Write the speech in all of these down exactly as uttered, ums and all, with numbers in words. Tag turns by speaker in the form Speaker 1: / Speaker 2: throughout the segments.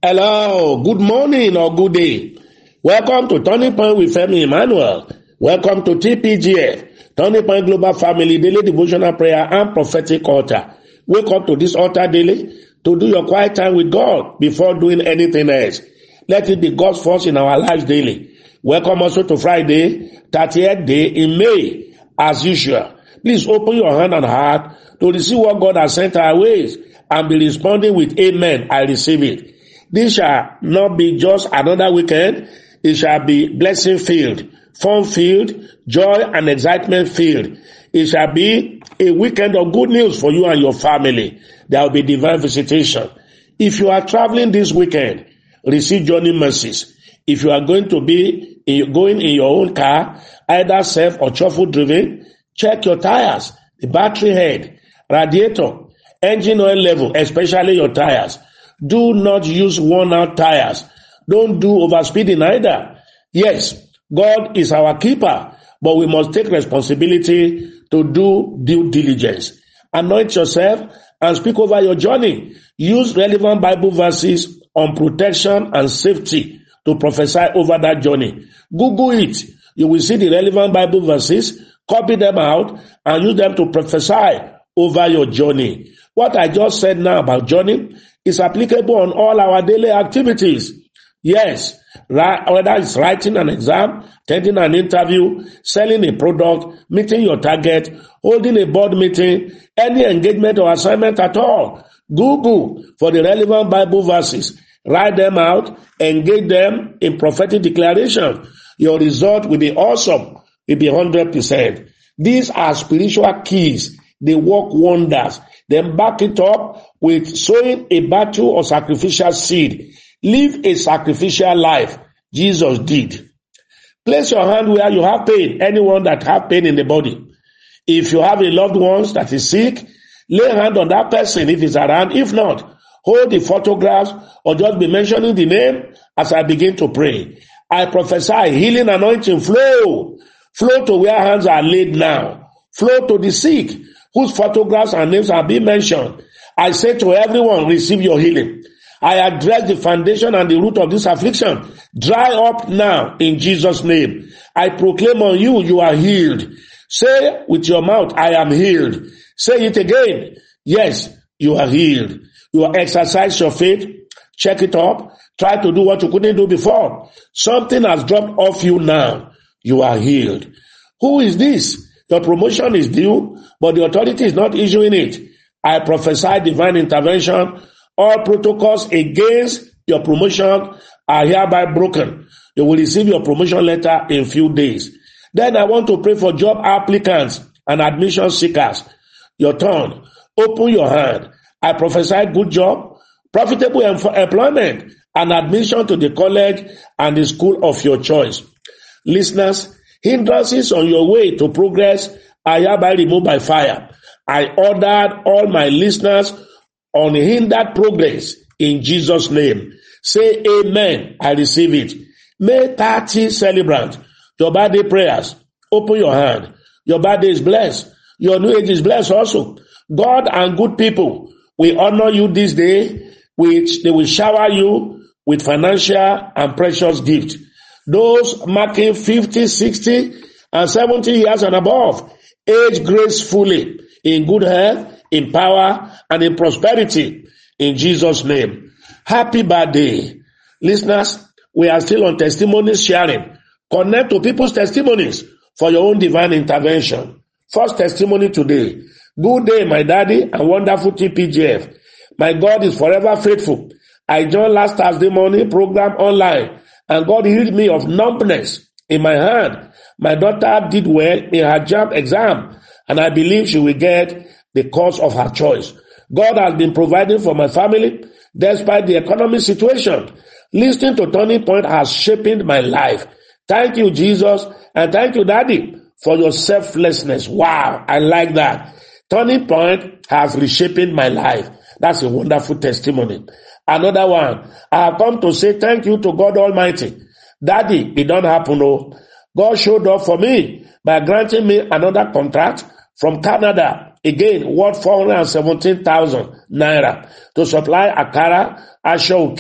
Speaker 1: Hello, good morning or good day. Welcome to Turning Point with Femi Emmanuel. Welcome to T P G F, Turning Point Global Family Daily Devotional Prayer and Prophetic Altar. Wake up to this altar daily to do your quiet time with God before doing anything else. Let it be God's force in our lives daily. Welcome also to Friday, thirtieth day in May. As usual, please open your hand and heart to receive what God has sent our ways and be responding with Amen. I receive it. This shall not be just another weekend. It shall be blessing filled, fun filled, joy and excitement filled. It shall be a weekend of good news for you and your family. There will be divine visitation. If you are traveling this weekend, receive journey mercies. If you are going to be in, going in your own car, either self or truffle driven, check your tires, the battery head, radiator, engine oil level, especially your tires. Do not use worn out tires. Don't do overspeeding either. Yes, God is our keeper, but we must take responsibility to do due diligence. Anoint yourself and speak over your journey. Use relevant Bible verses on protection and safety to prophesy over that journey. Google it. You will see the relevant Bible verses, copy them out, and use them to prophesy over your journey. What I just said now about journey is applicable on all our daily activities. Yes, whether it's writing an exam, attending an interview, selling a product, meeting your target, holding a board meeting, any engagement or assignment at all. Google for the relevant Bible verses. Write them out, engage them in prophetic declaration. Your result will be awesome. It will be one hundred percent. These are spiritual keys. They work wonders. Then back it up with sowing a battle or sacrificial seed. Live a sacrificial life. Jesus did. Place your hand where you have pain. Anyone that have pain in the body. If you have a loved one that is sick, lay hand on that person if it's around. If not, hold the photographs or just be mentioning the name as I begin to pray. I prophesy healing anointing flow. Flow to where hands are laid now. Flow to the sick whose photographs and names are being mentioned. I say to everyone, receive your healing. I address the foundation and the root of this affliction. Dry up now in Jesus' name. I proclaim on you, you are healed. Say with your mouth, I am healed. Say it again. Yes, you are healed. You will exercise your faith. Check it up. Try to do what you couldn't do before. Something has dropped off you now. You are healed. Who is this? Your promotion is due, but the authority is not issuing it. I prophesy divine intervention. All protocols against your promotion are hereby broken. You will receive your promotion letter in few days. Then I want to pray for job applicants and admission seekers. Your turn. Open your hand. I prophesy good job, profitable em- employment, and admission to the college and the school of your choice. Listeners, hindrances on your way to progress are hereby removed by fire. I ordered all my listeners on hindered progress in Jesus' name. Say amen. I receive it. May thirty celebrant your birthday prayers. Open your hand. Your birthday is blessed. Your new age is blessed also. God and good people will honor you this day, which they will shower you with financial and precious gifts. Those marking fifty, sixty, and seventy years and above, age gracefully, in good health, in power, and in prosperity, in Jesus' name. Happy birthday. Listeners, we are still on testimonies sharing. Connect to people's testimonies for your own divine intervention. First testimony today. Good day, my daddy and wonderful T P G F. My God is forever faithful. I joined last Thursday morning program online, and God healed me of numbness in my hand. My daughter did well in her JAMB exam, and I believe she will get the course of her choice. God has been providing for my family despite the economic situation. Listening to Turning Point has shaped my life. Thank you, Jesus, and thank you, Daddy, for your selflessness. Wow, I like that. Turning Point has reshaped my life. That's a wonderful testimony. Another one, I have come to say thank you to God Almighty. Daddy, it don't happen, no. God showed up for me by granting me another contract from Canada, again worth four hundred seventeen thousand naira, to supply Akara, Ashoke,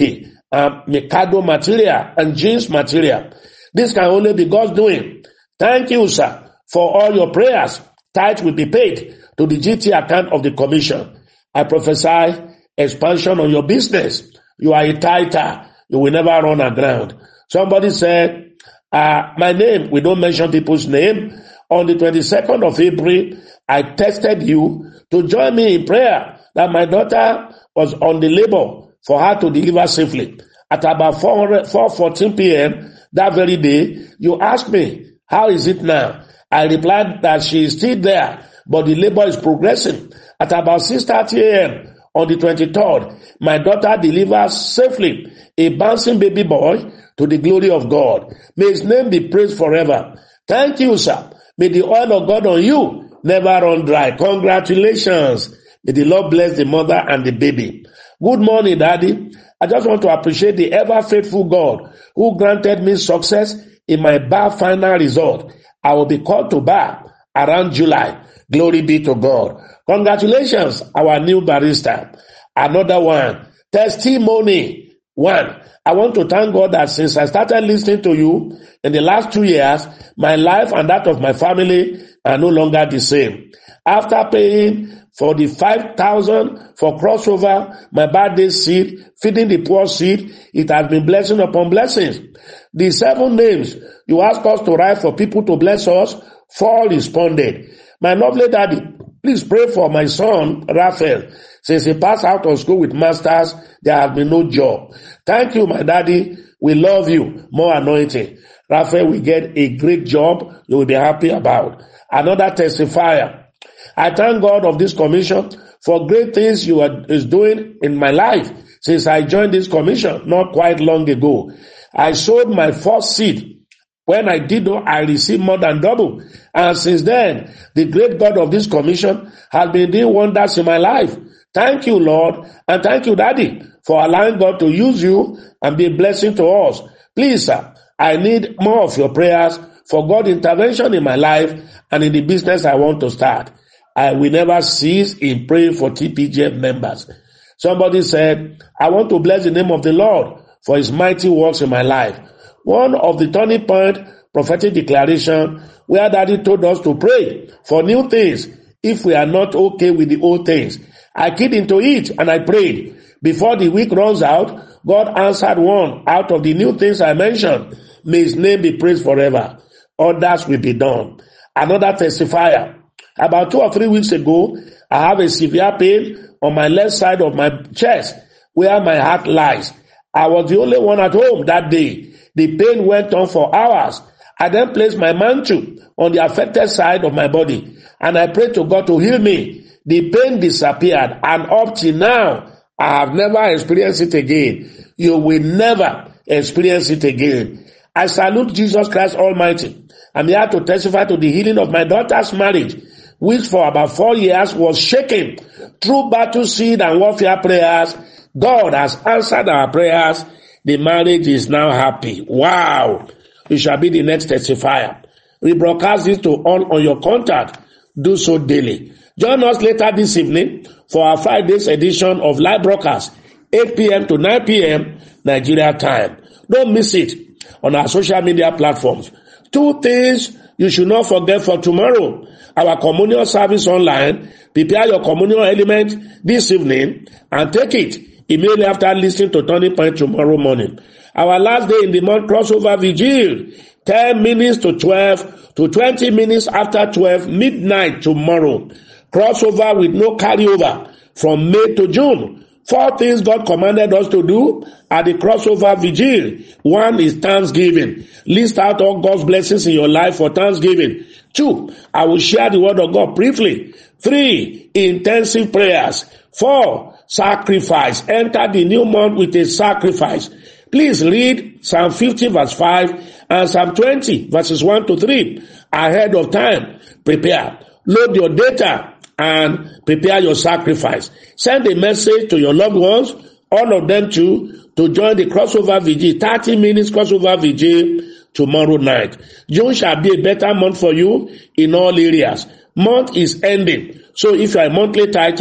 Speaker 1: um, Mikado material and jeans material. This can only be God's doing. Thank you, sir, for all your prayers. Tithe will be paid to the G T account of the commission. I prophesy expansion on your business. You are a tither. You will never run aground. Somebody said, uh, my name, we don't mention people's name. On the twenty-second of April, I texted you to join me in prayer that my daughter was on the labor for her to deliver safely. At about four fourteen p.m. that very day, you asked me, how is it now? I replied that she is still there, but the labor is progressing. At about six thirty a.m. on the twenty-third, my daughter delivers safely a bouncing baby boy to the glory of God. May his name be praised forever. Thank you, sir. May the oil of God on you never run dry. Congratulations. May the Lord bless the mother and the baby. Good morning, Daddy. I just want to appreciate the ever faithful God who granted me success in my bar final result. I will be called to bar around July. Glory be to God. Congratulations, our new barrister. Another one. Testimony. One. I want to thank God that since I started listening to you in the last two years, my life and that of my family are no longer the same. After paying for the five thousand for crossover, my birthday seed, feeding the poor seed, it has been blessing upon blessings. The seven names you asked us to write for people to bless us, four responded. My lovely Daddy, please pray for my son, Raphael. Since he passed out of school with masters, there has been no job. Thank you, my Daddy. We love you. More anointing. Raphael will get a great job you will be happy about. Another testifier. I thank God of this commission for great things you are is doing in my life since I joined this commission not quite long ago. I sowed my first seed. When I did, I received more than double. And since then, the great God of this commission has been doing wonders in my life. Thank you, Lord, and thank you, Daddy, for allowing God to use you and be a blessing to us. Please, sir, I need more of your prayers for God's intervention in my life and in the business I want to start. I will never cease in praying for T P G F members. Somebody said, I want to bless the name of the Lord for his mighty works in my life. One of the turning point prophetic declaration where Daddy told us to pray for new things if we are not okay with the old things. I keyed into it and I prayed. Before the week runs out, God answered one out of the new things I mentioned. May his name be praised forever. Others will be done. Another testifier. About two or three weeks ago, I have a severe pain on my left side of my chest where my heart lies. I was the only one at home that day. The pain went on for hours. I then placed my mantle on the affected side of my body and I prayed to God to heal me. The pain disappeared and up till now, I have never experienced it again. You will never experience it again. I salute Jesus Christ Almighty. I'm here to testify to the healing of my daughter's marriage, which for about four years was shaken. Through battle seed and warfare prayers, God has answered our prayers. The marriage is now happy. Wow. You shall be the next testifier. We broadcast this to all on your contact. Do so daily. Join us later this evening for our Friday's edition of live broadcast, eight p.m. to nine p.m. Nigeria time. Don't miss it on our social media platforms. Two things you should not forget for tomorrow. Our communion service online. Prepare your communion element this evening and take it immediately after listening to Turning Point tomorrow morning. Our last day in the month crossover vigil, ten minutes to twelve to twenty minutes after twelve, midnight tomorrow. Crossover with no carryover from May to June. Four things God commanded us to do at the crossover vigil. One is Thanksgiving. List out all God's blessings in your life for Thanksgiving. Two, I will share the word of God briefly. Three, intensive prayers. Four, sacrifice. Enter the new month with a sacrifice. Please read Psalm fifty verse five and Psalm twenty verses one to three ahead of time. Prepare. Load your data and prepare your sacrifice. Send a message to your loved ones, all of them too, to join the crossover vigil, thirty minutes crossover vigil tomorrow night. June shall be a better month for you in all areas. Month is ending. So if you are a monthly tither,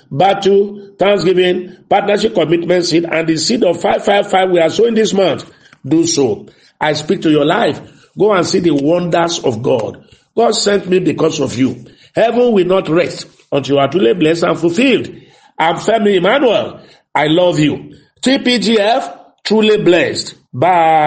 Speaker 1: battle, thanksgiving, partnership commitment seed, and the seed of five five five we are sowing this month. Do so. I speak to your life. Go and see the wonders of God. God sent me because of you. Heaven will not rest until you are truly blessed and fulfilled. I'm Femi Emmanuel. I love you. T P G F, truly blessed. Bye.